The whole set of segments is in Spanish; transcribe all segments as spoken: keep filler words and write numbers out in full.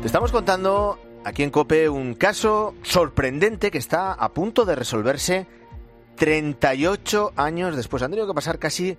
Te estamos contando aquí en COPE un caso sorprendente que está a punto de resolverse treinta y ocho años después. Han tenido que pasar casi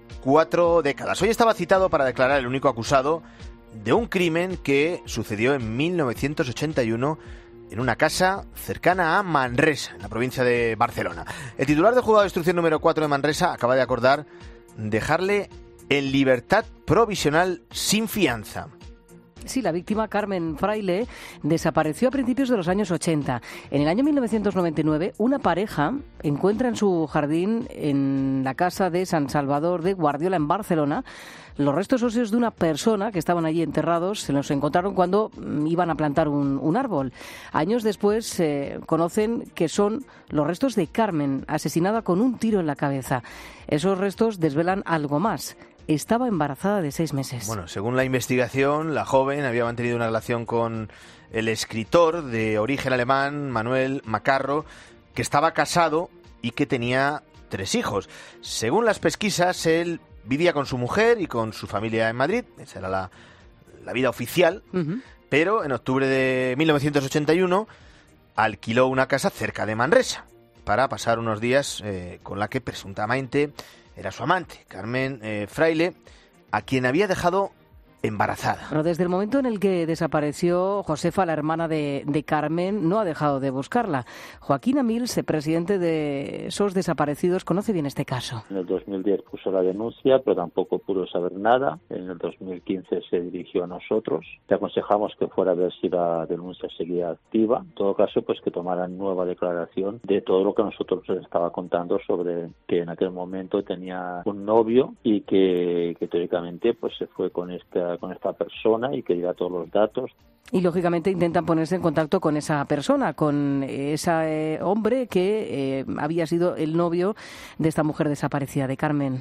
cuatro décadas. Hoy estaba citado para declarar el único acusado de un crimen que sucedió en mil novecientos ochenta y uno en una casa cercana a Manresa, en la provincia de Barcelona. El titular del juzgado de instrucción número cuatro de Manresa acaba de acordar dejarle en libertad provisional sin fianza. Sí, la víctima, Carmen Fraile, desapareció a principios de los años ochenta. En el año mil novecientos noventa y nueve, una pareja encuentra en su jardín, en la casa de San Salvador de Guardiola, en Barcelona, los restos óseos de una persona que estaban allí enterrados. Se los encontraron cuando iban a plantar un, un árbol. Años después eh, conocen que son los restos de Carmen, asesinada con un tiro en la cabeza. Esos restos desvelan algo más. Estaba embarazada de seis meses. Bueno, según la investigación, la joven había mantenido una relación con el escritor de origen alemán, Manuel Macarro, que estaba casado y que tenía tres hijos. Según las pesquisas, él vivía con su mujer y con su familia en Madrid. Esa era la, la vida oficial. Uh-huh. Pero en octubre de mil novecientos ochenta y uno alquiló una casa cerca de Manresa para pasar unos días eh, con la que presuntamente era su amante, Carmen eh, Fraile, a quien había dejado embarazada. Pero desde el momento en el que desapareció, Josefa, la hermana de, de Carmen, no ha dejado de buscarla. Joaquín Amils, presidente de S O S Desaparecidos, conoce bien este caso. En el dos mil diez puso la denuncia, pero tampoco pudo saber nada. En el dos mil quince se dirigió a nosotros. Le aconsejamos que fuera a ver si la denuncia seguía activa. En todo caso, pues que tomaran nueva declaración de todo lo que nosotros les estaba contando sobre que en aquel momento tenía un novio y que, que teóricamente pues se fue con esta con esta persona y que diera todos los datos. Y lógicamente intentan ponerse en contacto con esa persona, con ese eh, hombre que eh, había sido el novio de esta mujer desaparecida, de Carmen.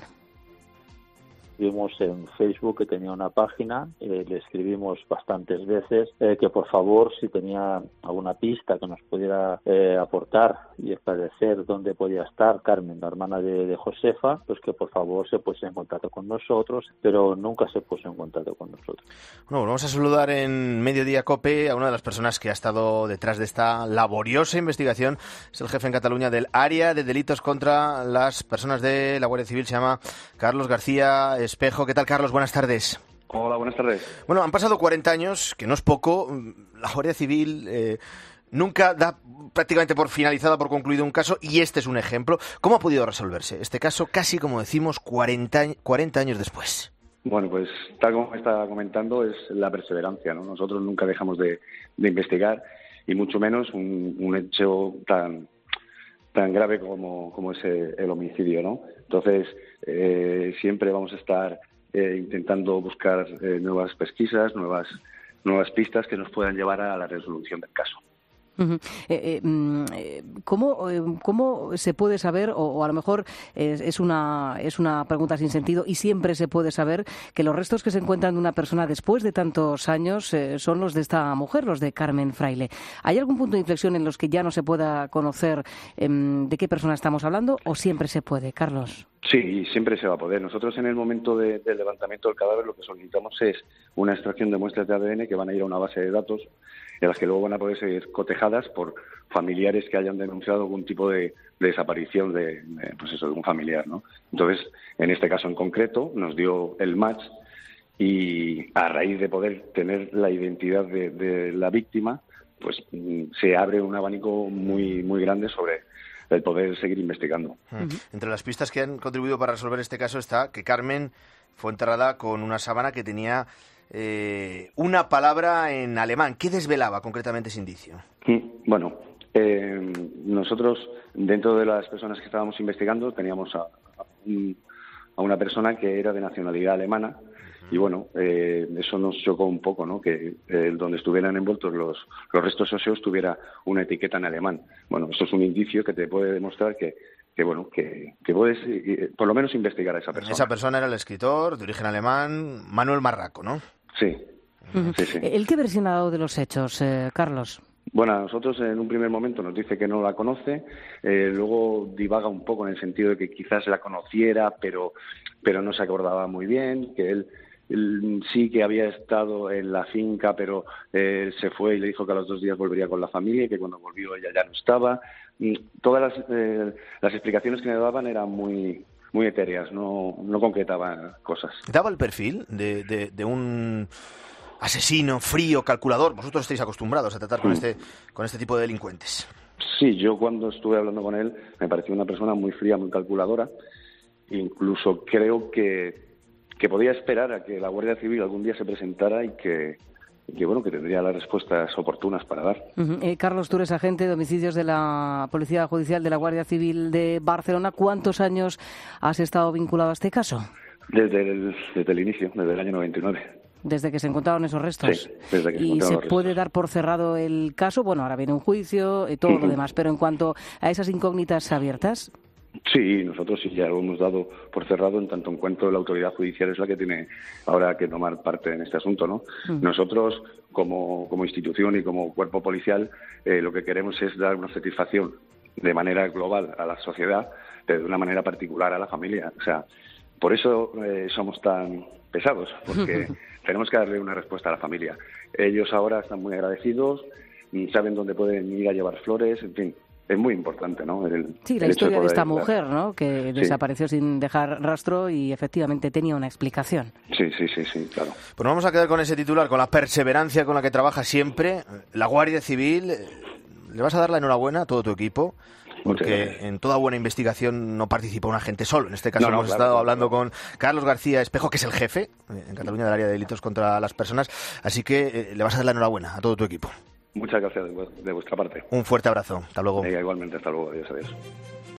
Vimos en Facebook que tenía una página, eh, le escribimos bastantes veces eh, que por favor, si tenía alguna pista que nos pudiera eh, aportar y esclarecer dónde podía estar Carmen, la hermana de, de Josefa, pues que por favor se pusiera en contacto con nosotros, pero nunca se puso en contacto con nosotros. Bueno, vamos a saludar en Mediodía COPE a una de las personas que ha estado detrás de esta laboriosa investigación. Es el jefe en Cataluña del área de delitos contra las personas de la Guardia Civil, se llama Carlos García Espejo. ¿Qué tal, Carlos? Buenas tardes. Hola, buenas tardes. Bueno, han pasado cuarenta años, que no es poco. La Guardia Civil eh, nunca da prácticamente por finalizada, por concluido un caso, y este es un ejemplo. ¿Cómo ha podido resolverse este caso casi, como decimos, cuarenta, cuarenta años después? Bueno, pues tal como estaba comentando, es la perseverancia, ¿no? Nosotros nunca dejamos de, de investigar, y mucho menos un, un hecho tan tan grave como, como es el homicidio, ¿no? Entonces, eh, siempre vamos a estar eh, intentando buscar eh, nuevas pesquisas, nuevas, nuevas pistas que nos puedan llevar a la resolución del caso. Uh-huh. Eh, eh, ¿cómo, eh, ¿Cómo se puede saber, o, o a lo mejor es, es, una, es una pregunta sin sentido, y siempre se puede saber que los restos que se encuentran de una persona después de tantos años eh, son los de esta mujer, los de Carmen Fraile? ¿Hay algún punto de inflexión en los que ya no se pueda conocer eh, de qué persona estamos hablando, o siempre se puede, Carlos? Sí, siempre se va a poder. Nosotros en el momento de, del levantamiento del cadáver lo que solicitamos es una extracción de muestras de A D N que van a ir a una base de datos en las que luego van a poder ser cotejadas por familiares que hayan denunciado algún tipo de, de desaparición de, de, pues eso, de un familiar, ¿no? Entonces, en este caso en concreto, nos dio el match y a raíz de poder tener la identidad de, de la víctima, pues se abre un abanico muy, muy grande sobre el poder seguir investigando. Uh-huh. Entre las pistas que han contribuido para resolver este caso está que Carmen fue enterrada con una sábana que tenía eh, una palabra en alemán. ¿Qué desvelaba concretamente ese indicio? Bueno, eh, nosotros, dentro de las personas que estábamos investigando, teníamos a, a, un, a una persona que era de nacionalidad alemana. Y bueno, eh, eso nos chocó un poco, ¿no? Que eh, donde estuvieran envueltos los, los restos óseos tuviera una etiqueta en alemán. Bueno, esto es un indicio que te puede demostrar que, que bueno, que, que puedes eh, por lo menos investigar a esa persona. Esa persona era el escritor de origen alemán, Manuel Marraco, ¿no? Sí. Uh-huh. sí, sí. ¿El qué versión ha dado de los hechos, eh, Carlos? Bueno, a nosotros en un primer momento nos dice que no la conoce, eh, luego divaga un poco en el sentido de que quizás la conociera, pero, pero no se acordaba muy bien, que él sí que había estado en la finca, pero eh, se fue y le dijo que a los dos días volvería con la familia y que cuando volvió ella ya no estaba. Y todas las, eh, las explicaciones que me daban eran muy muy etéreas, no, no concretaban cosas. ¿Daba el perfil de, de, de un asesino frío, calculador? Vosotros estáis acostumbrados a tratar con, mm. este, con este tipo de delincuentes. Sí, yo cuando estuve hablando con él me pareció una persona muy fría, muy calculadora. Incluso creo que, que podía esperar a que la Guardia Civil algún día se presentara y que, y que bueno, que tendría las respuestas oportunas para dar. Uh-huh. Eh, Carlos, tú eres agente de homicidios de la Policía Judicial de la Guardia Civil de Barcelona. ¿Cuántos años has estado vinculado a este caso? Desde el, desde el inicio, desde el año noventa y nueve. Desde que se encontraron esos restos. Sí, desde que se ¿Y se los puede restos. dar por cerrado el caso? Bueno, ahora viene un juicio y todo uh-huh. lo demás, pero en cuanto a esas incógnitas abiertas... Sí, nosotros sí ya lo hemos dado por cerrado en tanto en cuanto la autoridad judicial es la que tiene ahora que tomar parte en este asunto, ¿no? Mm. Nosotros, como, como institución y como cuerpo policial, eh, lo que queremos es dar una satisfacción de manera global a la sociedad, pero de una manera particular a la familia. O sea, por eso eh, somos tan pesados, porque tenemos que darle una respuesta a la familia. Ellos ahora están muy agradecidos, saben dónde pueden ir a llevar flores, en fin. Es muy importante, ¿no? El, sí, la el historia de, de esta poder, mujer, ¿no? Que sí. desapareció sin dejar rastro y efectivamente tenía una explicación. Sí, sí, sí, sí, claro. Pues vamos a quedar con ese titular, con la perseverancia con la que trabaja siempre la Guardia Civil. Le vas a dar la enhorabuena a todo tu equipo, porque en toda buena investigación no participa un agente solo. En este caso no, no, hemos claro, estado claro, hablando claro. con Carlos García Espejo, que es el jefe en Cataluña del área de delitos contra las personas. Así que eh, le vas a dar la enhorabuena a todo tu equipo. Muchas gracias de vuestra parte. Un fuerte abrazo. Hasta luego. Eh, igualmente, hasta luego. Adiós, adiós.